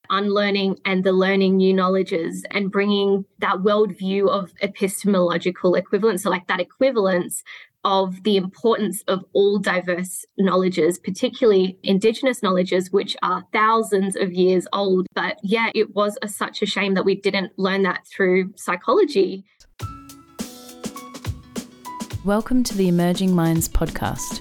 unlearning and the learning new knowledges and bringing that worldview of epistemological equivalence, so like that equivalence of the importance of all diverse knowledges, particularly Indigenous knowledges, which are thousands of years old. But yeah, it was such a shame that we didn't learn that through psychology. Welcome to the Emerging Minds podcast.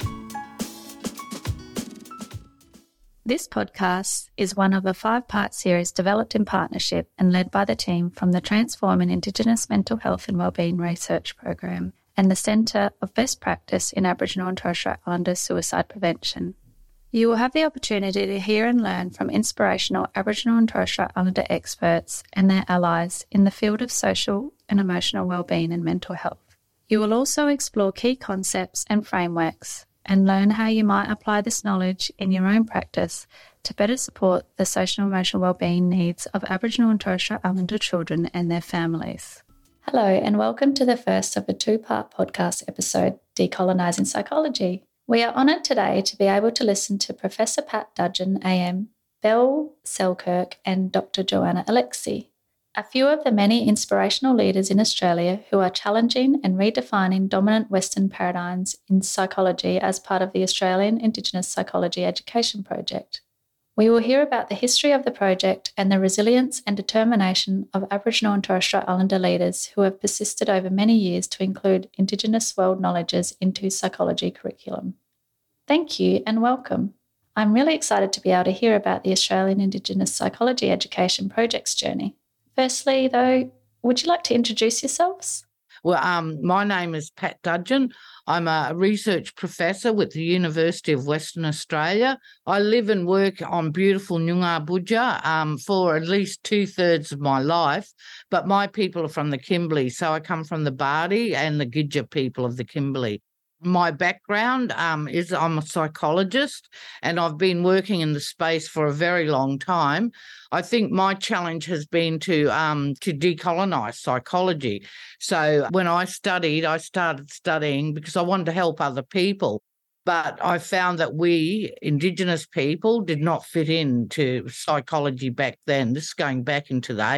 This podcast is one of a 5-part series developed in partnership and led by the team from the Transforming Indigenous Mental Health and Wellbeing Research Program and the Centre of Best Practice in Aboriginal and Torres Strait Islander Suicide Prevention. You will have the opportunity to hear and learn from inspirational Aboriginal and Torres Strait Islander experts and their allies in the field of social and emotional wellbeing and mental health. You will also explore key concepts and frameworks and learn how you might apply this knowledge in your own practice to better support the social and emotional wellbeing needs of Aboriginal and Torres Strait Islander children and their families. Hello and welcome to the first of a 2-part podcast episode, Decolonising Psychology. We are honoured today to be able to listen to Professor Pat Dudgeon AM, Belle Selkirk and Dr. Joanna Alexi, a few of the many inspirational leaders in Australia who are challenging and redefining dominant Western paradigms in psychology as part of the Australian Indigenous Psychology Education Project. We will hear about the history of the project and the resilience and determination of Aboriginal and Torres Strait Islander leaders who have persisted over many years to include Indigenous world knowledges into psychology curriculum. Thank you and welcome. I'm really excited to be able to hear about the Australian Indigenous Psychology Education Project's journey. Firstly, though, would you like to introduce yourselves? Well, my name is Pat Dudgeon. I'm a research professor with the University of Western Australia. I live and work on beautiful Noongar Boodja for at least 2/3 of my life, but my people are from the Kimberley, so I come from the Bardi and the Gidja people of the Kimberley. My background is I'm a psychologist and I've been working in the space for a very long time. I think my challenge has been to decolonise psychology. So when I started studying because I wanted to help other people. But I found that we, Indigenous people, did not fit into psychology back then. This is going back into the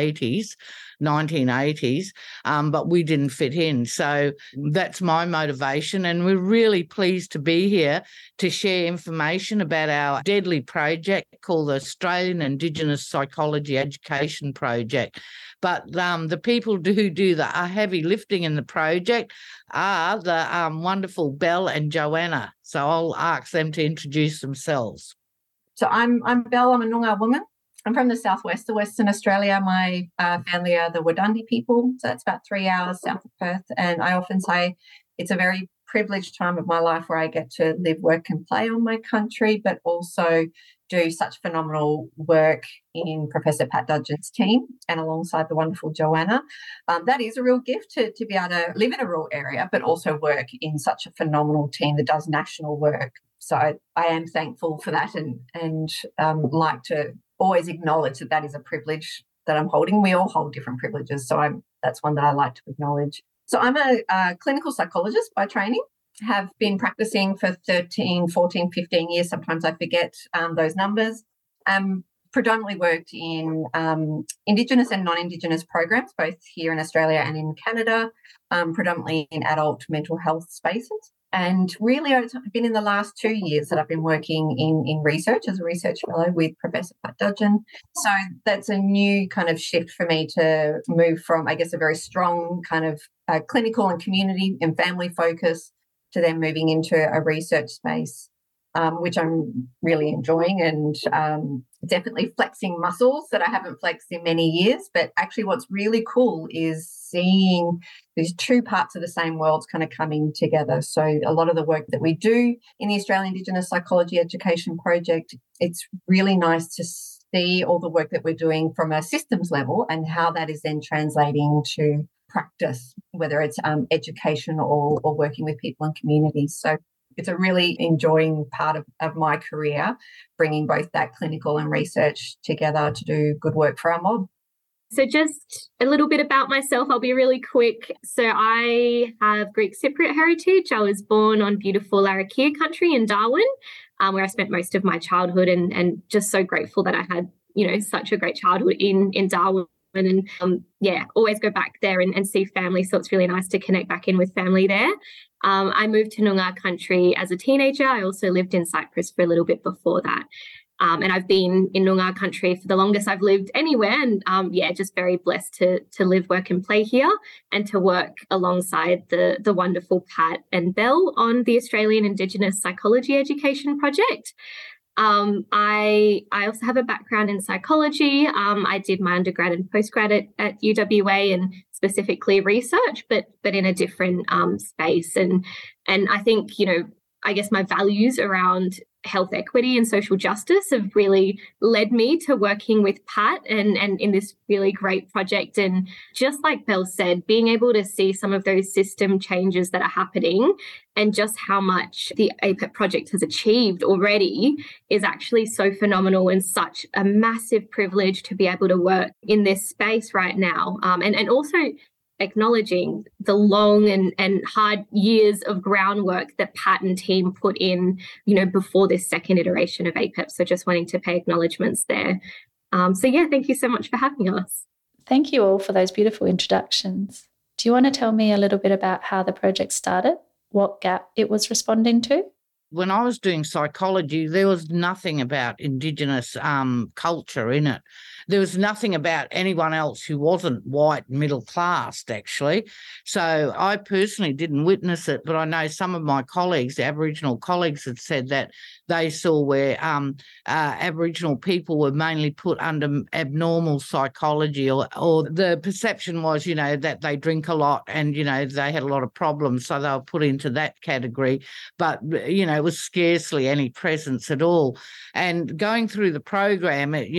1980s, but we didn't fit in. So that's my motivation, and we're really pleased to be here to share information about our deadly project called the Australian Indigenous Psychology Education Project. But the people who do the heavy lifting in the project are the wonderful Belle and Joanna. So I'll ask them to introduce themselves. So I'm Belle. I'm a Noongar woman. I'm from the southwest of Western Australia. My family are the Wadandi people, so that's about 3 hours south of Perth. And I often say it's a very privileged time of my life where I get to live, work and play on my country, but also do such phenomenal work in Professor Pat Dudgeon's team and alongside the wonderful Joanna. That is a real gift to be able to live in a rural area, but also work in such a phenomenal team that does national work. So I am thankful for that and like to always acknowledge that is a privilege that I'm holding. We all hold different privileges, so that's one that I like to acknowledge. So I'm a clinical psychologist by training, have been practicing for 13, 14, 15 years. Sometimes I forget those numbers. Predominantly worked in Indigenous and non-Indigenous programs, both here in Australia and in Canada, predominantly in adult mental health spaces. And really, it's been in the last 2 years that I've been working in research as a research fellow with Professor Pat Dudgeon. So that's a new kind of shift for me to move from, I guess, a very strong kind of clinical and community and family focus to then moving into a research space, which I'm really enjoying and definitely flexing muscles that I haven't flexed in many years. But actually what's really cool is seeing these two parts of the same worlds kind of coming together. So a lot of the work that we do in the Australian Indigenous Psychology Education Project, it's really nice to see all the work that we're doing from a systems level and how that is then translating to practice, whether it's education or working with people and communities. So it's a really enjoying part of my career, bringing both that clinical and research together to do good work for our mob. So just a little bit about myself. I'll be really quick. So I have Greek Cypriot heritage. I was born on beautiful Larrakia country in Darwin, where I spent most of my childhood and just so grateful that I had such a great childhood in Darwin. And always go back there and see family. So it's really nice to connect back in with family there. I moved to Noongar country as a teenager. I also lived in Cyprus for a little bit before that. And I've been in Noongar country for the longest I've lived anywhere. And just very blessed to live, work and play here, and to work alongside the wonderful Pat and Belle on the Australian Indigenous Psychology Education Project. I also have a background in psychology. I did my undergrad and postgrad at UWA, and specifically research, but in a different space. And I think, I guess my values around health equity and social justice have really led me to working with Pat and in this really great project. And just like Belle said, being able to see some of those system changes that are happening and just how much the APEP project has achieved already is actually so phenomenal, and such a massive privilege to be able to work in this space right now. And also acknowledging the long and hard years of groundwork that Pat and team put in, before this second iteration of APEP. So just wanting to pay acknowledgements there. Thank you so much for having us. Thank you all for those beautiful introductions. Do you want to tell me a little bit about how the project started, what gap it was responding to? When I was doing psychology, there was nothing about Indigenous culture in it. There was nothing about anyone else who wasn't white, middle class, actually. So I personally didn't witness it, but I know some of my colleagues, Aboriginal colleagues, had said that they saw where Aboriginal people were mainly put under abnormal psychology, or the perception was, that they drink a lot and, they had a lot of problems, so they were put into that category. But, it was scarcely any presence at all. And going through the program, it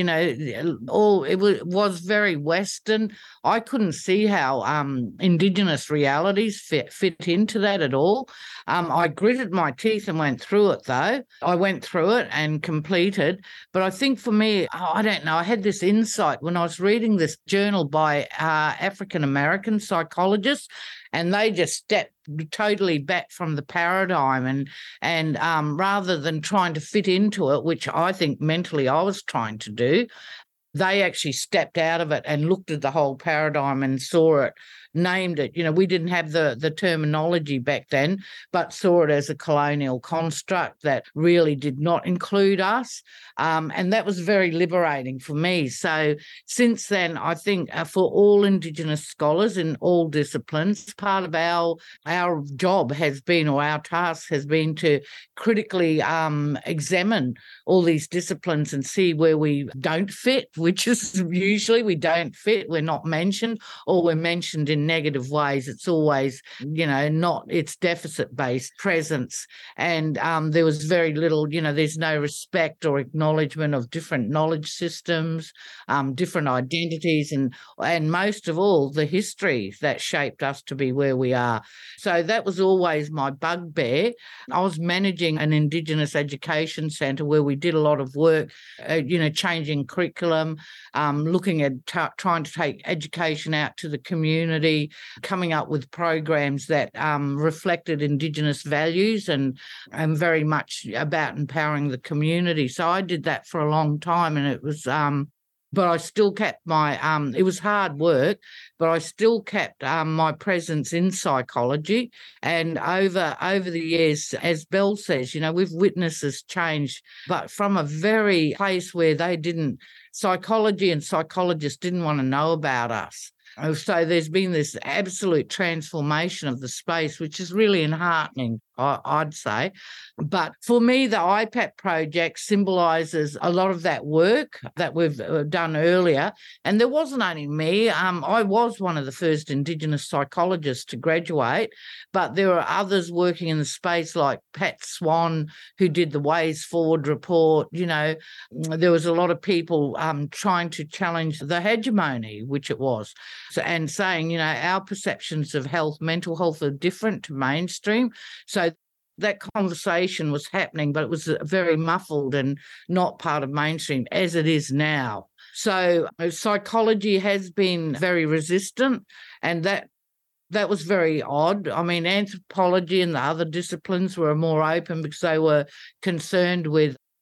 was very Western. I couldn't see how Indigenous realities fit into that at all. I gritted my teeth and went through it, though. I went through it and completed. But I think for me, I don't know, I had this insight when I was reading this journal by African-American psychologists, and they just stepped totally back from the paradigm and rather than trying to fit into it, which I think mentally I was trying to do, they actually stepped out of it and looked at the whole paradigm and saw it, named it. We didn't have the terminology back then, but saw it as a colonial construct that really did not include us. And that was very liberating for me. So since then, I think for all Indigenous scholars in all disciplines, part of our job has been, or our task has been, to critically examine all these disciplines and see where we don't fit, which is usually we don't fit, we're not mentioned, or we're mentioned in negative ways. It's always, not its deficit-based presence. And there was very little, there's no respect or acknowledgement of different knowledge systems, different identities, and most of all, the history that shaped us to be where we are. So that was always my bugbear. I was managing an Indigenous education centre where we did a lot of work, changing curriculum, looking at trying to take education out to the community, coming up with programs that reflected Indigenous values and very much about empowering the community. So I did that for a long time, and it was but I still kept my it was hard work, but I still kept my presence in psychology. And over the years, as Belle says, we've witnessed this change, but from a very place where psychology and psychologists didn't want to know about us. So there's been this absolute transformation of the space, which is really enheartening, I'd say. But for me, the IPAP project symbolises a lot of that work that we've done earlier. And there wasn't only me. I was one of the first Indigenous psychologists to graduate, but there are others working in the space like Pat Swan, who did the Ways Forward report. There was a lot of people trying to challenge the hegemony, which it was. So, and saying, our perceptions of health, mental health, are different to mainstream. So that conversation was happening, but it was very muffled and not part of mainstream as it is now. So psychology has been very resistant, and that was very odd. I mean, anthropology and the other disciplines were more open because they were concerned with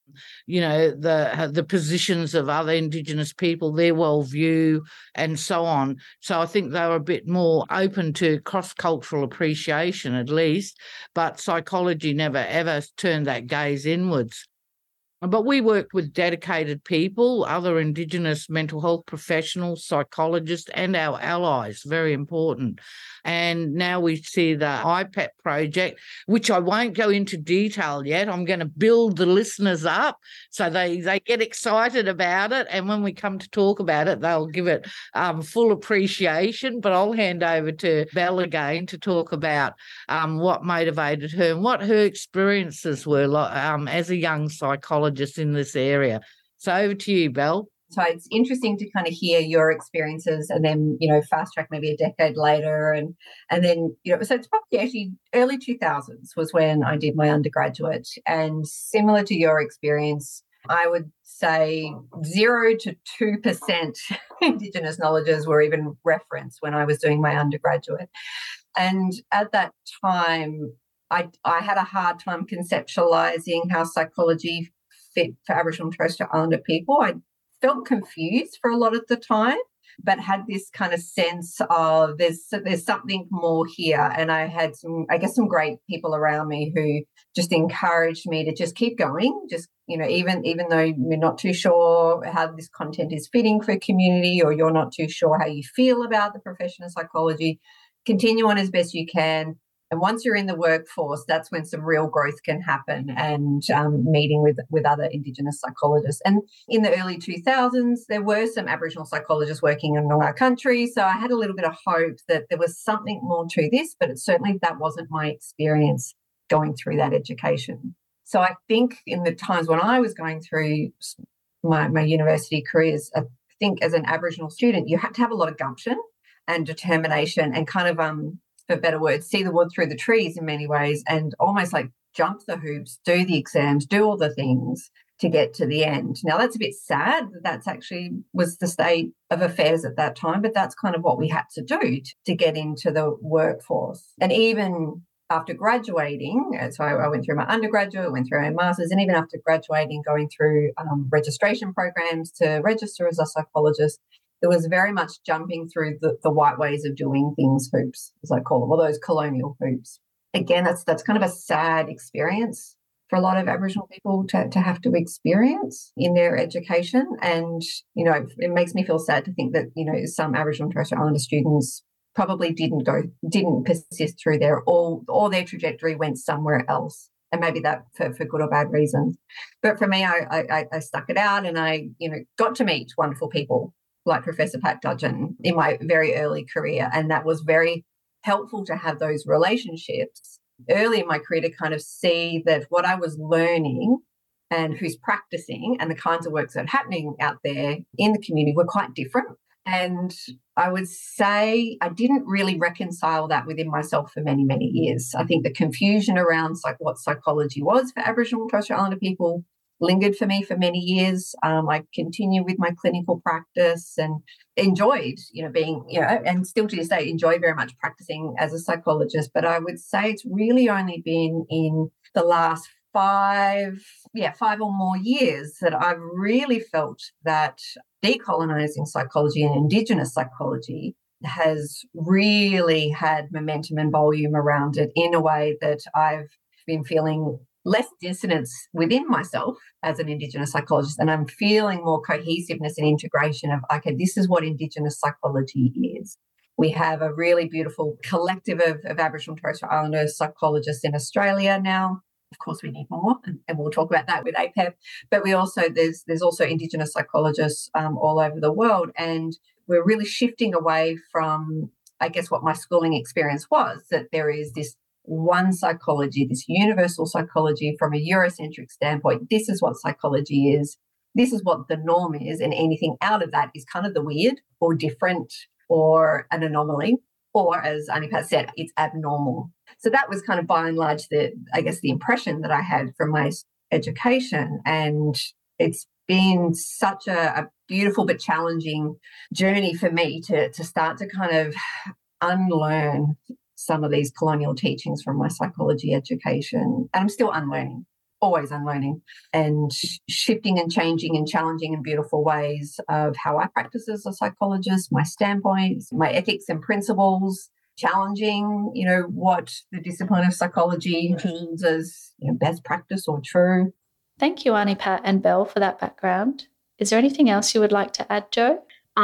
the positions of other Indigenous people, their worldview, and so on. So I think they were a bit more open to cross-cultural appreciation, at least. But psychology never ever turned that gaze inwards. But we worked with dedicated people, other Indigenous mental health professionals, psychologists, and our allies, very important. And now we see the IPEP project, which I won't go into detail yet. I'm going to build the listeners up so they get excited about it. And when we come to talk about it, they'll give it full appreciation. But I'll hand over to Belle again to talk about what motivated her and what her experiences were as a young psychologist in this area. So over to you, Belle. So it's interesting to kind of hear your experiences and then, fast track maybe a decade later. And then, so it's probably actually early 2000s was when I did my undergraduate. And similar to your experience, I would say 0 to 2% Indigenous knowledges were even referenced when I was doing my undergraduate. And at that time, I had a hard time conceptualizing how psychology fit for Aboriginal and Torres Strait Islander people. I felt confused for a lot of the time, but had this kind of sense of there's something more here. And I had some great people around me who just encouraged me to just keep going. Just, even though you're not too sure how this content is fitting for a community, or you're not too sure how you feel about the profession of psychology, continue on as best you can. And once you're in the workforce, that's when some real growth can happen, and meeting with other Indigenous psychologists. And in the early 2000s, there were some Aboriginal psychologists working in Noongar country. So I had a little bit of hope that there was something more to this, but that wasn't my experience going through that education. So I think in the times when I was going through my university careers, I think as an Aboriginal student, you had to have a lot of gumption and determination and kind of, for better words, see the wood through the trees in many ways, and almost like jump the hoops, do the exams, do all the things to get to the end. Now, that's a bit sad that that's actually was the state of affairs at that time, but that's kind of what we had to do to get into the workforce. And even after graduating, so I went through my undergraduate, went through my master's, and even after graduating, going through registration programs to register as a psychologist, there was very much jumping through the white ways of doing things hoops, as I call them, or those colonial hoops. Again, that's kind of a sad experience for a lot of Aboriginal people to have to experience in their education. And, it makes me feel sad to think that, some Aboriginal and Torres Strait Islander students probably didn't persist through there, or their trajectory went somewhere else. And maybe that for good or bad reasons. But for me, I stuck it out, and I, got to meet wonderful people like Professor Pat Dudgeon in my very early career. And that was very helpful to have those relationships early in my career to kind of see that what I was learning and who's practicing and the kinds of works that are happening out there in the community were quite different. And I would say I didn't really reconcile that within myself for many, many years. I think the confusion around what psychology was for Aboriginal and Torres Strait Islander people lingered for me for many years. I continued with my clinical practice and enjoyed, being, and still to this day, enjoy very much practicing as a psychologist. But I would say it's really only been in the last 5 or more years that I've really felt that decolonising psychology and Indigenous psychology has really had momentum and volume around it in a way that I've been feeling less dissonance within myself as an Indigenous psychologist, and I'm feeling more cohesiveness and integration of, okay, this is what Indigenous psychology is. We have a really beautiful collective of Aboriginal and Torres Strait Islander psychologists in Australia now. Of course, we need more, and we'll talk about that with APEP. But there's also Indigenous psychologists all over the world, and we're really shifting away from, I guess, what my schooling experience was, that there is this one psychology, this universal psychology from a Eurocentric standpoint. This is what psychology is. This is what the norm is, and anything out of that is kind of the weird or different or an anomaly, or as Anipat said, it's abnormal. So that was kind of by and large the impression that I had from my education. And it's been such a beautiful but challenging journey for me to start to kind of unlearn some of these colonial teachings from my psychology education. And I'm still unlearning. always unlearning and shifting and changing and challenging in beautiful ways of how I practice as a psychologist, my standpoints, my ethics and principles, challenging, what the discipline of psychology holds as best practice or true. Thank you, Annie, Pat and Belle, for that background. Is there anything else you would like to add, Jo?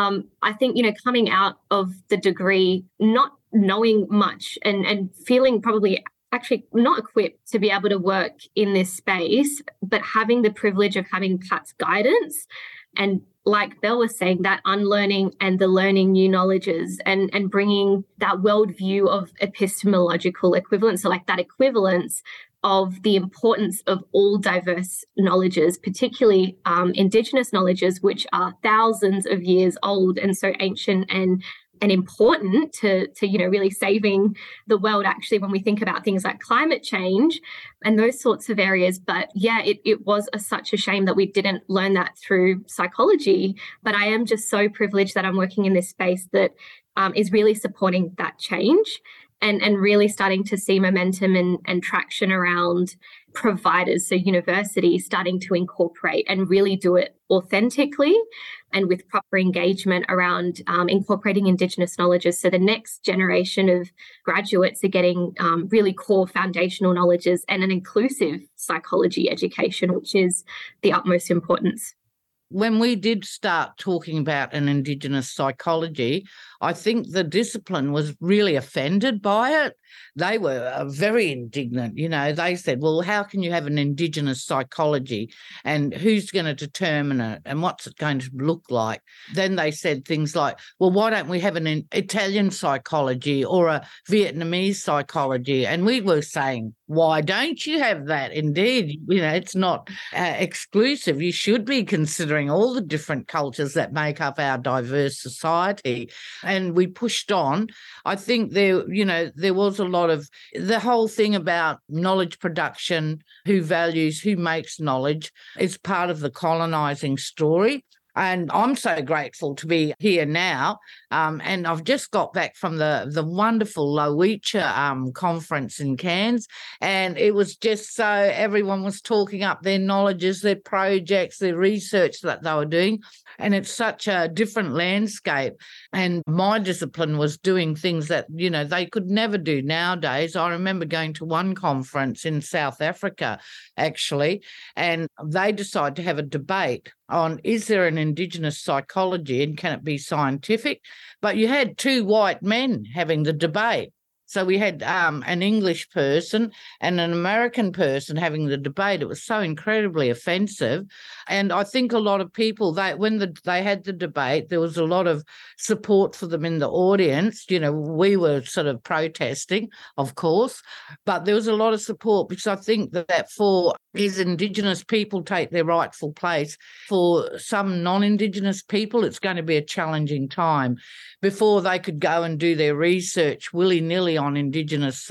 I think, coming out of the degree, not knowing much and feeling probably actually not equipped to be able to work in this space, but having the privilege of having Pat's guidance and, like Belle was saying, that unlearning and the learning new knowledges and bringing that worldview of epistemological equivalence, so like that equivalence of the importance of all diverse knowledges, particularly Indigenous knowledges, which are thousands of years old and so ancient and important to really saving the world, actually, when we think about things like climate change and those sorts of areas. But yeah, it was such a shame that we didn't learn that through psychology. But I am just so privileged that I'm working in this space that is really supporting that change and really starting to see momentum and traction around providers, so universities starting to incorporate and really do it authentically and with proper engagement around incorporating Indigenous knowledges. So the next generation of graduates are getting really core foundational knowledges and an inclusive psychology education, which is the utmost importance. When we did start talking about an Indigenous psychology, I think the discipline was really offended by it. They were very indignant. They said, well, how can you have an Indigenous psychology and who's going to determine it and what's it going to look like? Then they said things like, well, why don't we have an Italian psychology or a Vietnamese psychology? And we were saying, why don't you have that? Indeed, it's not exclusive. You should be considering all the different cultures that make up our diverse society. And we pushed on. I think there was a lot of the whole thing about knowledge production, who values, who makes knowledge, is part of the colonising story. And I'm so grateful to be here now. And I've just got back from the wonderful Lowicha conference in Cairns. And it was just so everyone was talking up their knowledges, their projects, their research that they were doing. And it's such a different landscape. And my discipline was doing things that, they could never do nowadays. I remember going to one conference in South Africa, actually, and they decided to have a debate on, is there an Indigenous psychology and can it be scientific? But you had two white men having the debate. So we had an English person and an American person having the debate. It was so incredibly offensive. And I think a lot of people, when they had the debate, there was a lot of support for them in the audience. We were sort of protesting, of course, but there was a lot of support because I think that for as Indigenous people take their rightful place, for some non-Indigenous people, it's going to be a challenging time before they could go and do their research willy-nilly on Indigenous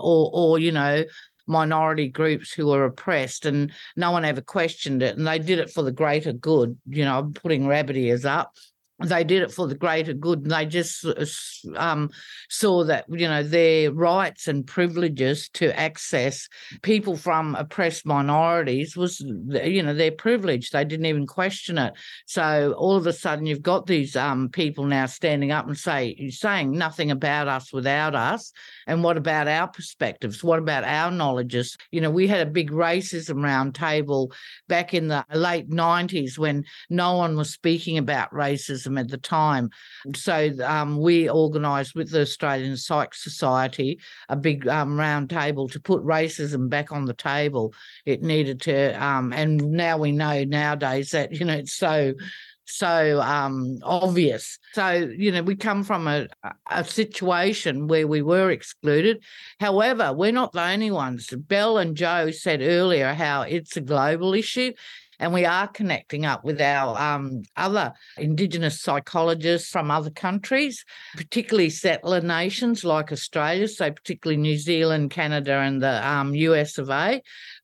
or minority groups who were oppressed, and no one ever questioned it. And they did it for the greater good. I'm putting rabbit ears up. They did it for the greater good, and they just saw that, their rights and privileges to access people from oppressed minorities was, their privilege. They didn't even question it. So all of a sudden you've got these people now standing up and saying nothing about us without us. And what about our perspectives? What about our knowledges? We had a big racism round table back in the late 90s when no one was speaking about racism at the time. So we organised with the Australian Psych Society a big round table to put racism back on the table. It needed to, and now we know nowadays that, it's so obvious. So, we come from a situation where we were excluded. However, we're not the only ones. Belle and Jo said earlier how it's a global issue. And we are connecting up with our other Indigenous psychologists from other countries, particularly settler nations like Australia, so particularly New Zealand, Canada and the US of A.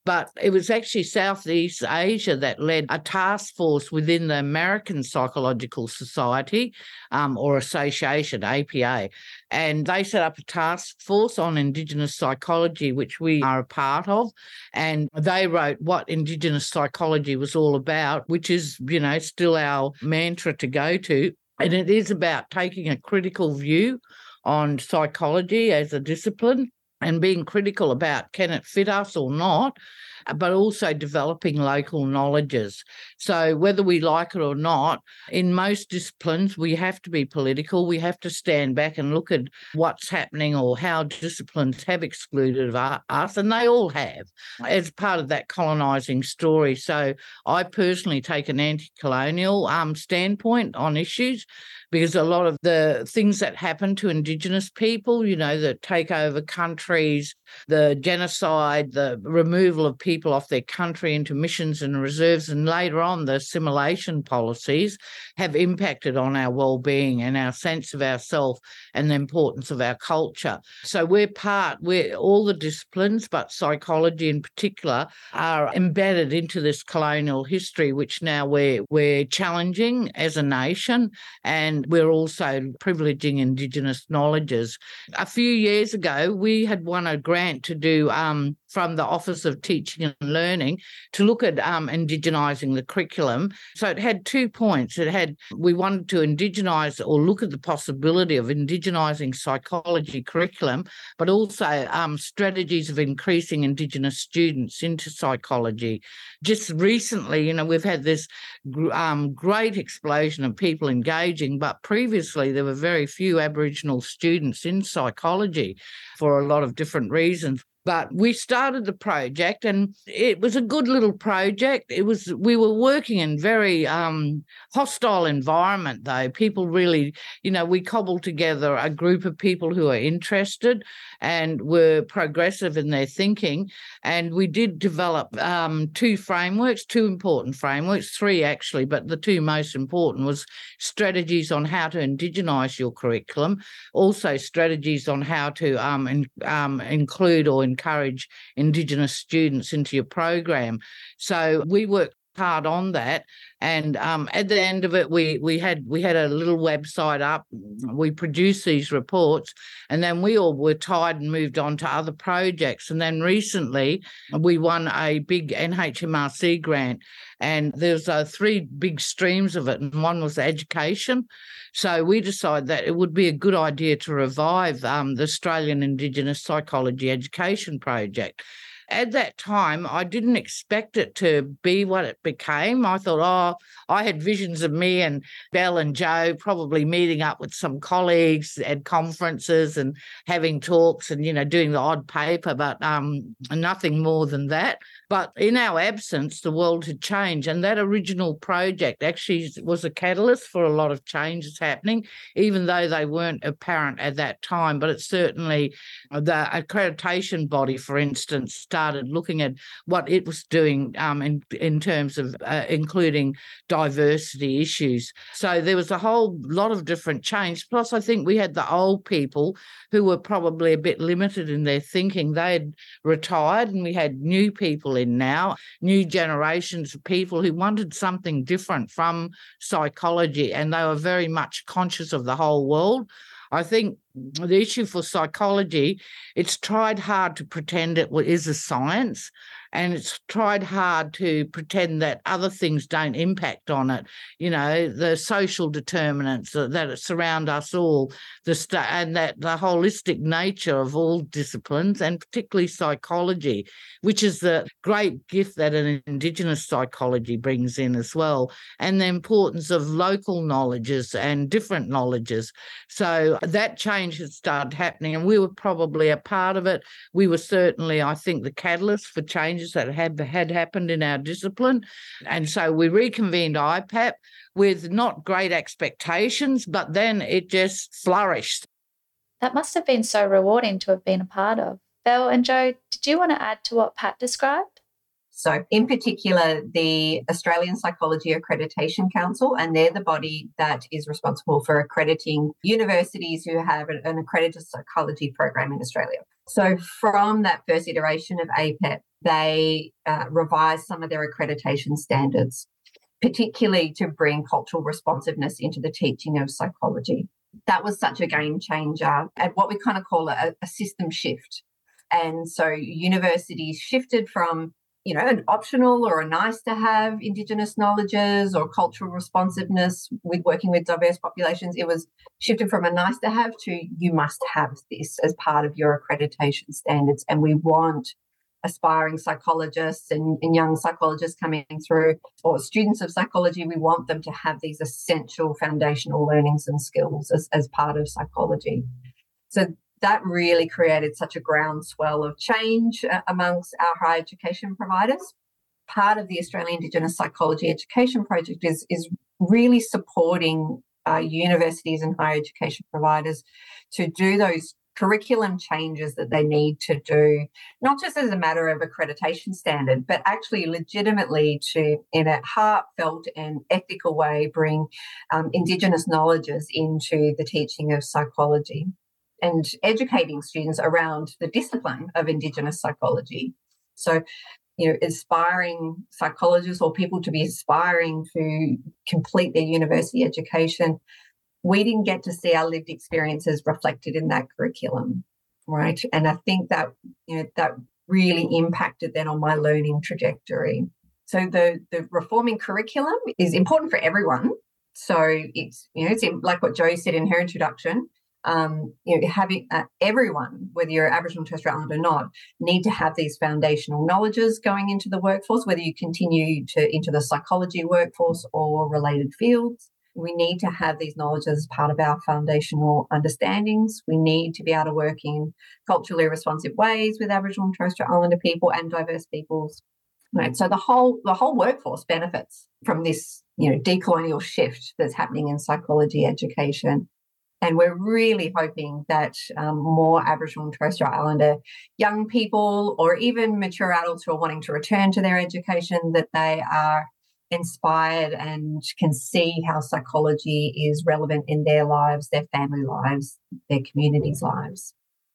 But it was actually Southeast Asia that led a task force within the American Psychological Society or Association, APA. And they set up a task force on Indigenous psychology, which we are a part of. And they wrote what Indigenous psychology was all about, which is, still our mantra to go to. And it is about taking a critical view on psychology as a discipline and being critical about can it fit us or not, but also developing local knowledges. So whether we like it or not, in most disciplines, we have to be political. We have to stand back and look at what's happening or how disciplines have excluded us, and they all have, as part of that colonising story. So I personally take an anti-colonial standpoint on issues, because a lot of the things that happen to Indigenous people, that take over countries, the genocide, the removal of people off their country into missions and reserves, and later on the assimilation policies have impacted on our well-being and our sense of ourself and the importance of our culture. So we're all the disciplines, but psychology in particular, are embedded into this colonial history, which now we're challenging as a nation, and we're also privileging Indigenous knowledges. A few years ago, we had won a grant to do from the Office of Teaching and Learning to look at indigenising the curriculum. So it had 2 points. We wanted to indigenise or look at the possibility of indigenising psychology curriculum, but also strategies of increasing Indigenous students into psychology. Just recently, we've had this great explosion of people engaging, but previously there were very few Aboriginal students in psychology for a lot of different reasons. But we started the project, and it was a good little project. We were working in very hostile environment, though. People really, we cobbled together a group of people who are interested and were progressive in their thinking. And we did develop 2 frameworks, 2 important frameworks, 3 actually, but the 2 most important was strategies on how to indigenise your curriculum, also strategies on how to include or encourage Indigenous students into your program. So we worked hard on that, and at the end of it, we had a little website up. We produced these reports, and then we all were tired and moved on to other projects. And then recently, we won a big NHMRC grant, and there's 3 big streams of it, and one was education. So we decided that it would be a good idea to revive the Australian Indigenous Psychology Education Project. At that time, I didn't expect it to be what it became. I thought, I had visions of me and Belle and Joe probably meeting up with some colleagues at conferences and having talks and, doing the odd paper, but nothing more than that. But in our absence, the world had changed, and that original project actually was a catalyst for a lot of changes happening, even though they weren't apparent at that time. But it's certainly the accreditation body, for instance, started looking at what it was doing in terms of including diversity issues. So there was a whole lot of different change. Plus, I think we had the old people who were probably a bit limited in their thinking. They had retired, and we had new people in now, new generations of people who wanted something different from psychology, and they were very much conscious of the whole world. I think the issue for psychology, it's tried hard to pretend it is a science, and it's tried hard to pretend that other things don't impact on it. The social determinants that surround us all, and that the holistic nature of all disciplines, and particularly psychology, which is the great gift that an Indigenous psychology brings in as well, and the importance of local knowledges and different knowledges. So that change had started happening, and we were probably a part of it. We were certainly, I think, the catalyst for changes that had happened in our discipline. And so we reconvened IPAP with not great expectations, but then it just flourished. That must have been so rewarding to have been a part of. Belle and Joe, did you want to add to what Pat described? So in particular, the Australian Psychology Accreditation Council, and they're the body that is responsible for accrediting universities who have an accredited psychology program in Australia. So from that first iteration of APEP, they revised some of their accreditation standards, particularly to bring cultural responsiveness into the teaching of psychology. That was such a game changer and what we kind of call a system shift. And so universities shifted from, an optional or a nice to have Indigenous knowledges or cultural responsiveness with working with diverse populations. It was shifted from a nice to have to you must have this as part of your accreditation standards. And we want aspiring psychologists and young psychologists coming through, or students of psychology, we want them to have these essential foundational learnings and skills as part of psychology. So that really created such a groundswell of change amongst our higher education providers. Part of the Australian Indigenous Psychology Education Project is really supporting universities and higher education providers to do those curriculum changes that they need to do, not just as a matter of accreditation standard, but actually legitimately to, in a heartfelt and ethical way, bring Indigenous knowledges into the teaching of psychology and educating students around the discipline of Indigenous psychology. So, aspiring psychologists or people to be aspiring to complete their university education, we didn't get to see our lived experiences reflected in that curriculum, right? And I think that, that really impacted then on my learning trajectory. So the reforming curriculum is important for everyone. So it's, it's like what Jo said in her introduction, having everyone, whether you're Aboriginal and Torres Strait Islander or not, need to have these foundational knowledges going into the workforce, whether you continue into the psychology workforce or related fields. We need to have these knowledges as part of our foundational understandings. We need to be able to work in culturally responsive ways with Aboriginal and Torres Strait Islander people and diverse peoples. Right. So the whole workforce benefits from this, decolonial shift that's happening in psychology education. And we're really hoping that more Aboriginal and Torres Strait Islander young people or even mature adults who are wanting to return to their education, that they are inspired and can see how psychology is relevant in their lives, their family lives, their communities' lives.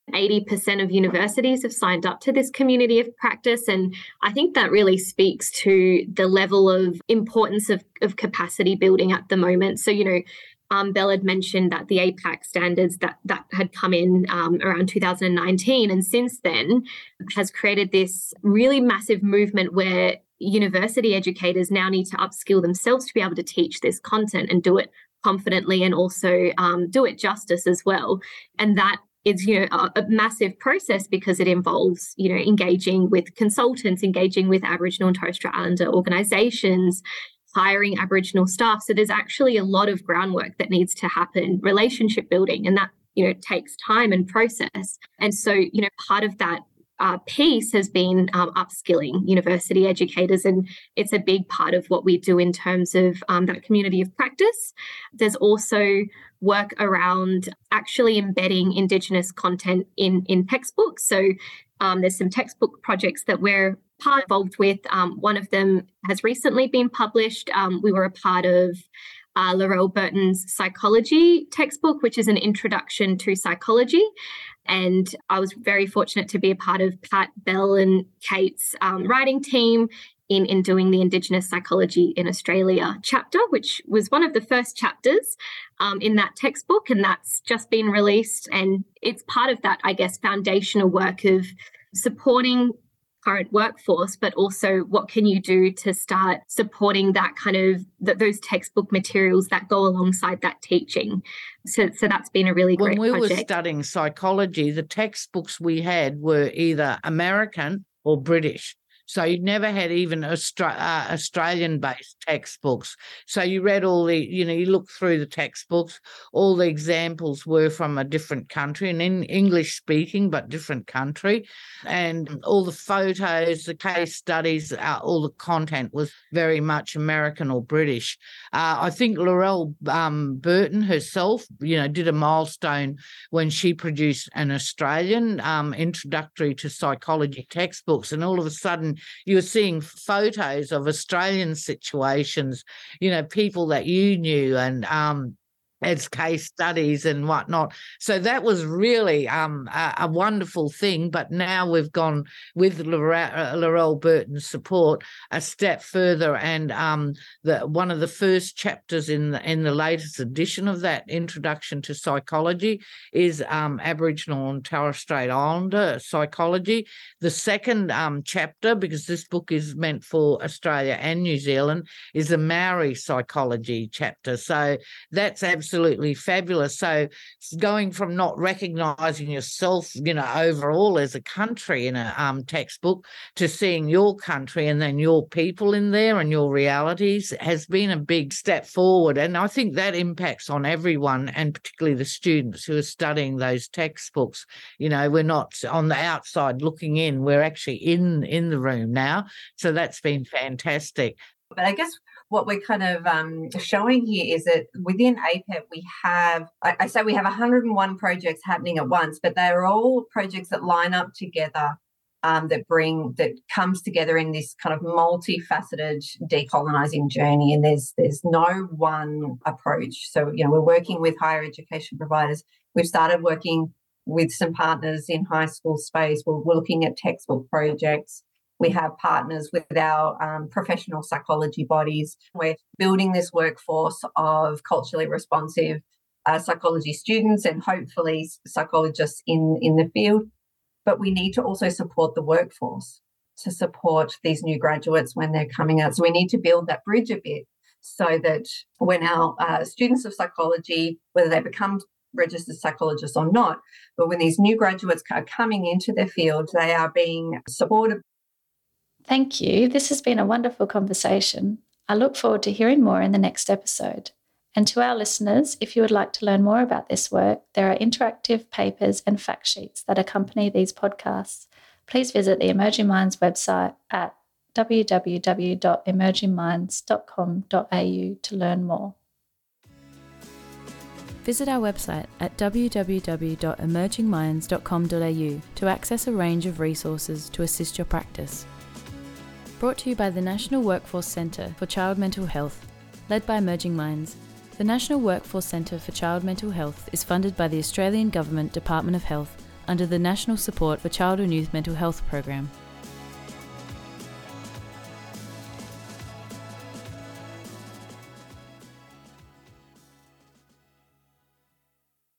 80% of universities have signed up to this community of practice. And I think that really speaks to the level of importance of capacity building at the moment. So, Belle had mentioned that the APAC standards that had come in around 2019, and since then has created this really massive movement where university educators now need to upskill themselves to be able to teach this content and do it confidently and also do it justice as well. And that is, a massive process because it involves, engaging with consultants, engaging with Aboriginal and Torres Strait Islander organisations, hiring Aboriginal staff. So there's actually a lot of groundwork that needs to happen, relationship building, and that, takes time and process. And so, part of that piece has been upskilling university educators, and it's a big part of what we do in terms of that community of practice. There's also work around actually embedding Indigenous content in textbooks. So there's some textbook projects that we're involved with. One of them has recently been published. We were a part of Laurel Burton's psychology textbook, which is an introduction to psychology. And I was very fortunate to be a part of Pat, Belle and Kate's writing team in doing the Indigenous Psychology in Australia chapter, which was one of the first chapters in that textbook. And that's just been released. And it's part of that, I guess, foundational work of supporting current workforce, but also what can you do to start supporting that kind of those textbook materials that go alongside that teaching. So that's been a really great project. When we were studying psychology, the textbooks we had were either American or British. So you never had even Australian-based textbooks. So you read all the, you look through the textbooks, all the examples were from a different country and in English speaking, but different country. And all the photos, the case studies, all the content was very much American or British. I think Laurel Burton herself, did a milestone when she produced an Australian introductory to psychology textbooks, and all of a sudden you're seeing photos of Australian situations, people that you knew, and as case studies and whatnot. So that was really a wonderful thing. But now we've gone with Laurel Burton's support a step further, and one of the first chapters in the latest edition of that Introduction to Psychology is Aboriginal and Torres Strait Islander psychology. The second chapter, because this book is meant for Australia and New Zealand, is the Maori psychology chapter. So that's absolutely fabulous. So going from not recognising yourself, overall as a country in a textbook, to seeing your country and then your people in there and your realities has been a big step forward. And I think that impacts on everyone, and particularly the students who are studying those textbooks. We're not on the outside looking in, we're actually in the room now. So that's been fantastic. But I guess what we're kind of showing here is that within APEP we have, I say we have 101 projects happening at once, but they're all projects that line up together, that comes together in this kind of multifaceted decolonising journey. And there's no one approach. So, we're working with higher education providers. We've started working with some partners in high school space. We're looking at textbook projects. We have partners with our professional psychology bodies. We're building this workforce of culturally responsive psychology students and hopefully psychologists in the field. But we need to also support the workforce to support these new graduates when they're coming out. So we need to build that bridge a bit so that when our students of psychology, whether they become registered psychologists or not, but when these new graduates are coming into their field, they are being supported. Thank you. This has been a wonderful conversation. I look forward to hearing more in the next episode. And to our listeners, if you would like to learn more about this work, there are interactive papers and fact sheets that accompany these podcasts. Please visit the Emerging Minds website at www.emergingminds.com.au to learn more. Visit our website at www.emergingminds.com.au to access a range of resources to assist your practice. Brought to you by the National Workforce Centre for Child Mental Health, led by Emerging Minds. The National Workforce Centre for Child Mental Health is funded by the Australian Government Department of Health under the National Support for Child and Youth Mental Health Program.